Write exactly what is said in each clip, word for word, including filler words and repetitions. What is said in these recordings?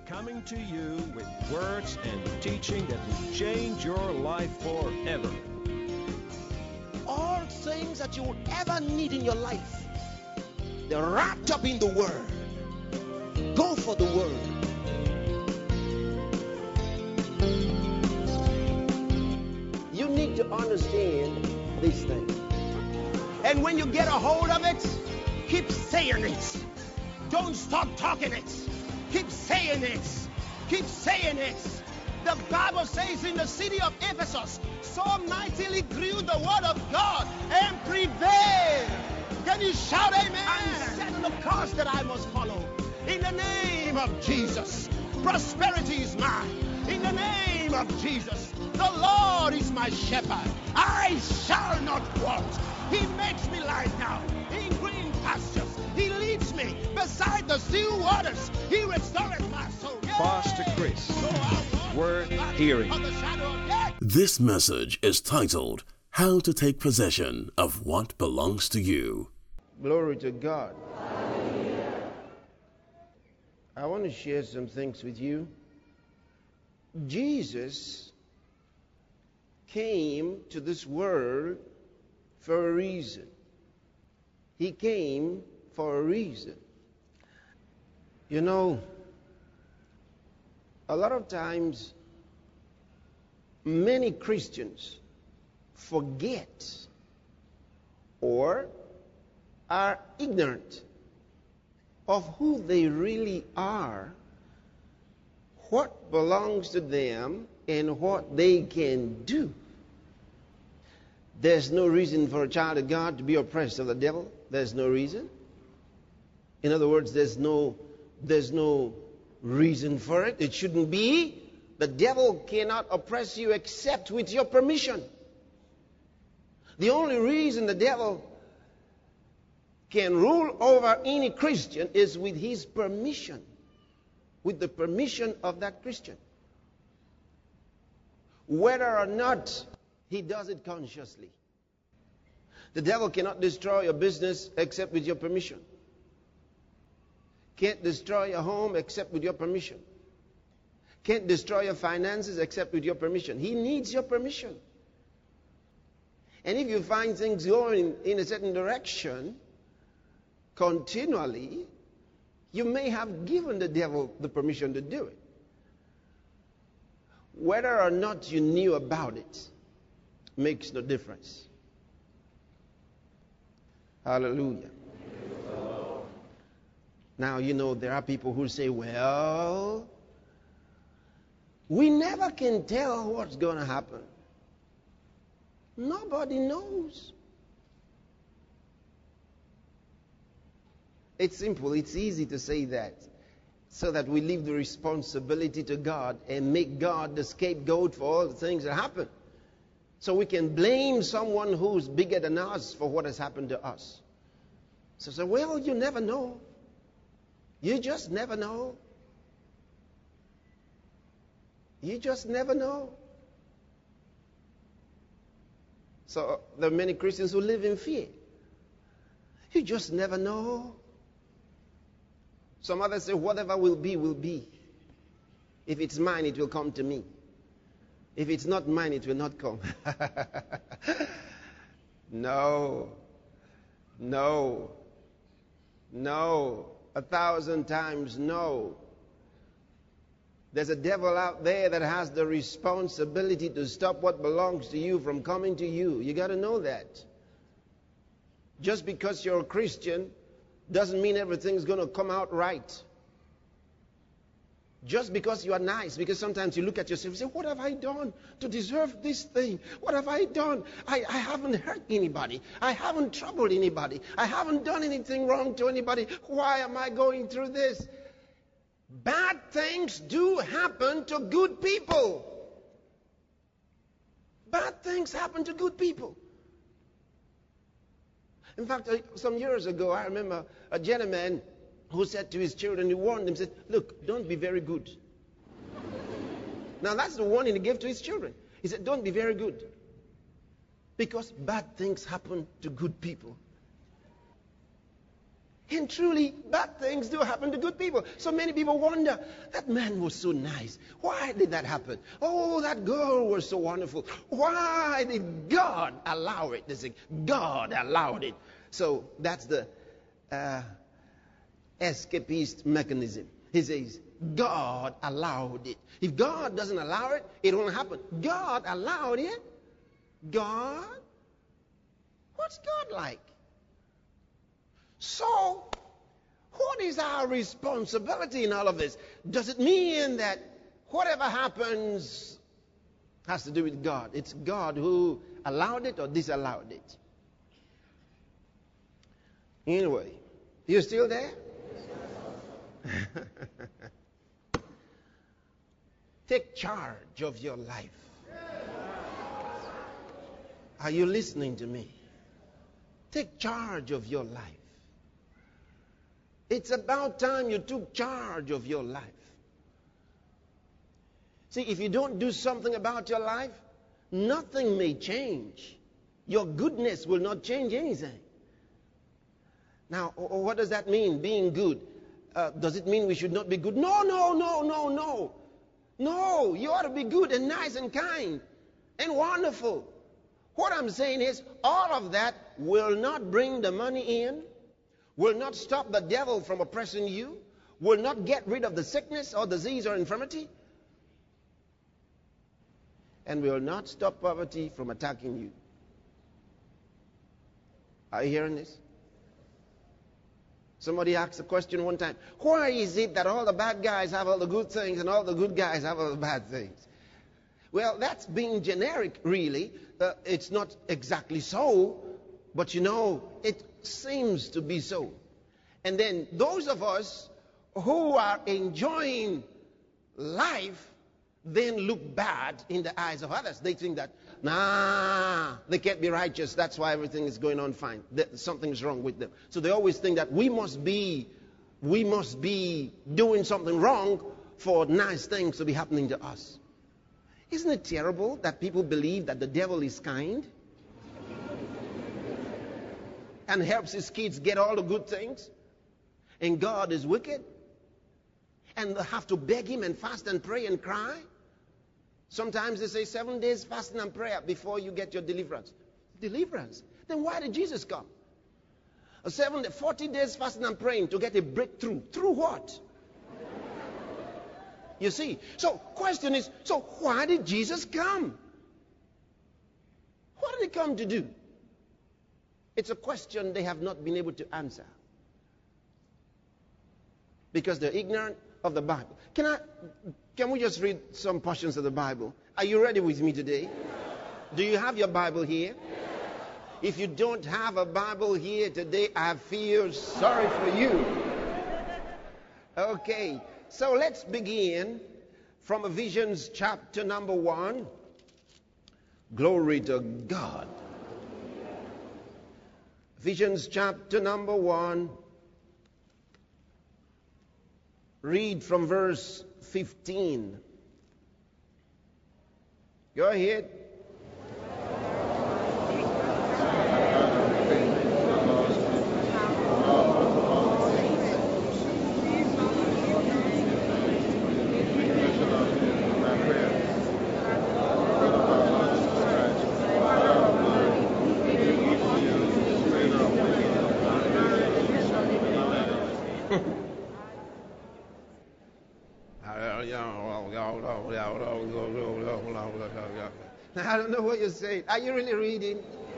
coming to you with words and teaching that will change your life forever. All things that you would ever need in your life, they're wrapped up in the Word. Go for the Word. You need to understand these things. And when you get a hold of it, keep saying it. Don't stop talking it. Keep saying it. Keep saying it. The Bible says in the city of Ephesus, so mightily grew the word of God and prevailed. Can you shout amen? I'm setting the course that I must follow. In the name of Jesus, prosperity is mine. In the name of Jesus, the Lord is my shepherd. I shall not want. He makes me lie down in green pastures. He leads me beside the still waters. He restores my soul. Pastor Chris, Word Hearing. This message is titled, How to Take Possession of What Belongs to You. Glory to God. I want to share some things with you. Jesus came to this world for a reason. He came for a reason. You know, a lot of times, many Christians forget or are ignorant of who they really are, what belongs to them, and what they can do. There's no reason for a child of God to be oppressed of the devil. There's no reason. In other words, there's no, there's no reason for it. It shouldn't be. The devil cannot oppress you except with your permission. The only reason the devil can rule over any Christian is with his permission. With the permission of that Christian. Whether or not he does it consciously. The devil cannot destroy your business except with your permission. Can't destroy your home except with your permission. Can't destroy your finances except with your permission. He needs your permission. And if you find things going in a certain direction continually, you may have given the devil the permission to do it. Whether or not you knew about it makes no difference. Hallelujah. Now, you know, there are people who say, well, we never can tell what's going to happen. Nobody knows. It's simple. It's easy to say that, so that we leave the responsibility to God and make God the scapegoat for all the things that happen. So we can blame someone who's bigger than us for what has happened to us. So say, well, you never know. You just never know. You just never know. So there are many Christians who live in fear. You just never know. Some others say, whatever will be, will be. If it's mine, it will come to me. If it's not mine, it will not come. No. No. No. A thousand times no. There's a devil out there that has the responsibility to stop what belongs to you from coming to you. You got to know that. Just because you're a Christian doesn't mean everything's going to come out right. Just because you are nice, because sometimes you look at yourself and say, what have I done to deserve this thing? What have I done? I, I haven't hurt anybody. I haven't troubled anybody. I haven't done anything wrong to anybody. Why am I going through this? Bad things do happen to good people. Bad things happen to good people. In fact, some years ago, I remember a gentleman who said to his children, he warned them, said, look, don't be very good. Now that's the warning he gave to his children. He said, don't be very good. Because bad things happen to good people. And truly, bad things do happen to good people. So many people wonder, that man was so nice. Why did that happen? Oh, that girl was so wonderful. Why did God allow it? They say, God allowed it. So that's the uh, escapist mechanism. He says, God allowed it. If God doesn't allow it, it won't happen. God allowed it? God? What's God like? So, what is our responsibility in all of this? Does it mean that whatever happens has to do with God? It's God who allowed it or disallowed it? Anyway, you still there? Take charge of your life. Are you listening to me? Take charge of your life. It's about time you took charge of your life. See, if you don't do something about your life, nothing may change. Your goodness will not change anything. Now, what does that mean, being good? Uh, does it mean we should not be good? No, no, no, no, no. No, you ought to be good and nice and kind and wonderful. What I'm saying is, all of that will not bring the money in, will not stop the devil from oppressing you, will not get rid of the sickness or disease or infirmity, and will not stop poverty from attacking you. Are you hearing this? Somebody asked a question one time, why is it that all the bad guys have all the good things and all the good guys have all the bad things? Well, that's being generic, really. Uh, it's not exactly so, but you know, it seems to be so. And then those of us who are enjoying life then look bad in the eyes of others. They think that, nah, they can't be righteous. That's why everything is going on fine. That something's wrong with them. So they always think that we must be, we must be doing something wrong for nice things to be happening to us. Isn't it terrible that people believe that the devil is kind and helps his kids get all the good things, and God is wicked, and they have to beg him and fast and pray and cry? Sometimes they say seven days fasting and prayer before you get your deliverance. Deliverance? Then why did Jesus come? A seven, forty days fasting and praying to get a breakthrough. Through what? You see, so question is, so why did Jesus come? What did he come to do? It's a question they have not been able to answer, because they're ignorant of the Bible. Can I, can we just read some portions of the Bible? Are you ready with me today? Do you have your Bible here? If you don't have a Bible here today, I feel sorry for you. Okay. So let's begin from Ephesians chapter number one. Glory to God. Ephesians chapter number one. Read from verse fifteen. Go ahead. I don't know what you're saying. Are you really reading?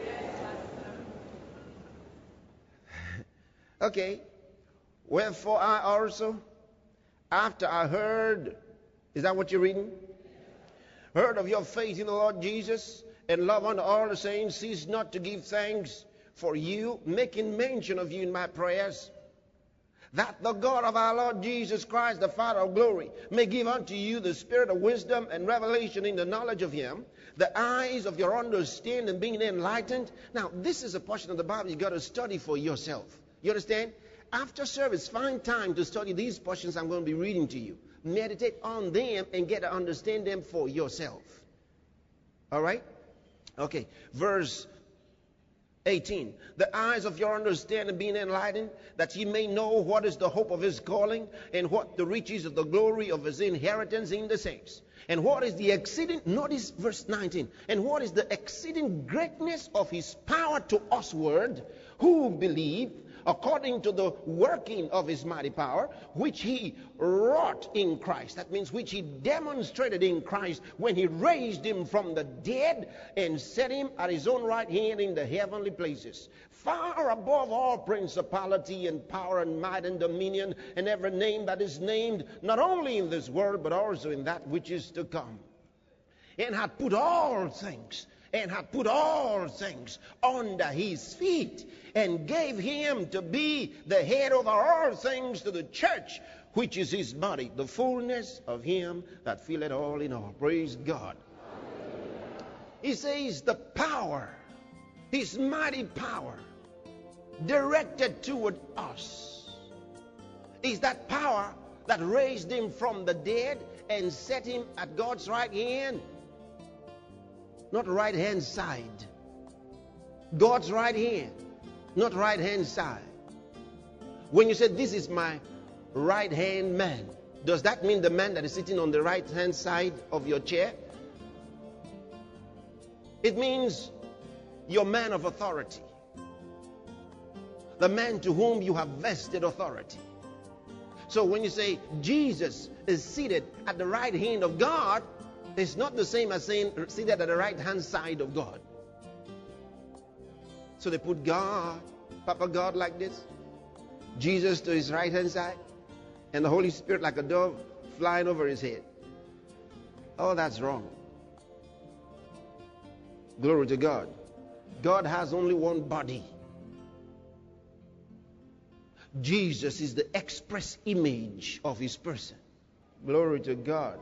Okay. Wherefore I also, after I heard, is that what you're reading? Heard of your faith in the Lord Jesus and love unto all the saints, cease not to give thanks for you, making mention of you in my prayers, that the God of our Lord Jesus Christ, the Father of glory, may give unto you the spirit of wisdom and revelation in the knowledge of him, the eyes of your understanding being enlightened. Now, this is a portion of the Bible you got to study for yourself. You understand? After service, find time to study these portions I'm going to be reading to you. Meditate on them and get to understand them for yourself. All right? Okay. Verse eighteen. The eyes of your understanding being enlightened, that ye may know what is the hope of his calling, and what the riches of the glory of his inheritance in the saints. And what is the exceeding, notice verse nineteen, and what is the exceeding greatness of his power to usward who believe, according to the working of his mighty power, which he wrought in Christ. That means which he demonstrated in Christ when he raised him from the dead and set him at his own right hand in the heavenly places, far above all principality and power and might and dominion and every name that is named, not only in this world but also in that which is to come. And hath put all things and hath put all things under his feet, and gave him to be the head over all things to the church, which is his body, the fullness of him that filleth all in all. Praise God. He says the power, his mighty power, directed toward us, is that power that raised him from the dead and set him at God's right hand. Not right hand side. God's right hand, not right hand side. When you say this is my right hand man, does that mean the man that is sitting on the right hand side of your chair? It means your man of authority, the man to whom you have vested authority. So when you say Jesus is seated at the right hand of God, it's not the same as saying seated at the right hand side of God. So they put God, Papa God like this, Jesus to his right hand side, and the Holy Spirit like a dove flying over his head. Oh, that's wrong. Glory to God. God has only one body. Jesus is the express image of his person. Glory to God.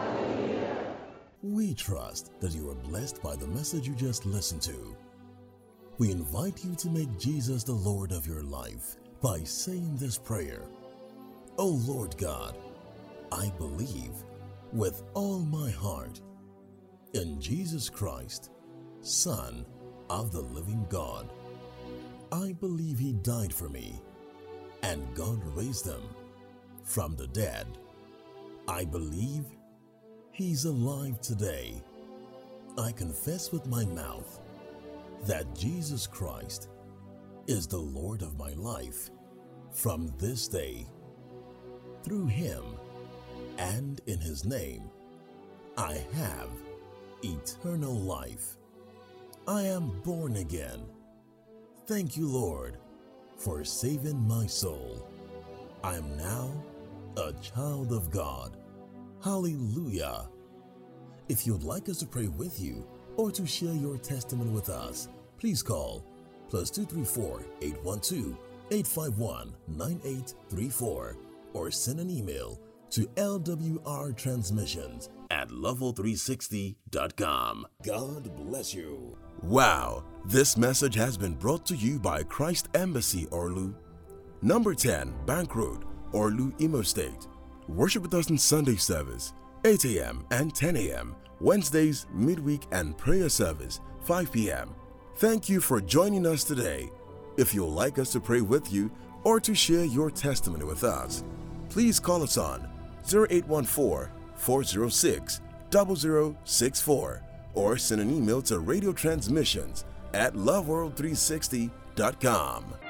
We trust that you are blessed by the message you just listened to. We invite you to make Jesus the Lord of your life by saying this prayer. Oh Lord God, I believe with all my heart in Jesus Christ, Son of the living God. I believe he died for me and God raised him from the dead. I believe he's alive today. I confess with my mouth that Jesus Christ is the Lord of my life from this day. Through him and in his name, I have eternal life. I am born again. Thank you, Lord, for saving my soul. I am now a child of God. Hallelujah. If you'd like us to pray with you or to share your testimony with us, please call plus two three four, eight one two, eight five one, nine eight three four or send an email to L W R transmissions at level three sixty dot com. God bless you. Wow, this message has been brought to you by Christ Embassy Orlu, number ten Bank Road, Orlu, Imo State. Worship with us in Sunday service, eight a.m. and ten a.m., Wednesdays, midweek, and prayer service, five p.m. Thank you for joining us today. If you'd like us to pray with you or to share your testimony with us, please call us on zero eight one four, four zero six, zero zero six four or send an email to radio transmissions at love world three sixty dot com.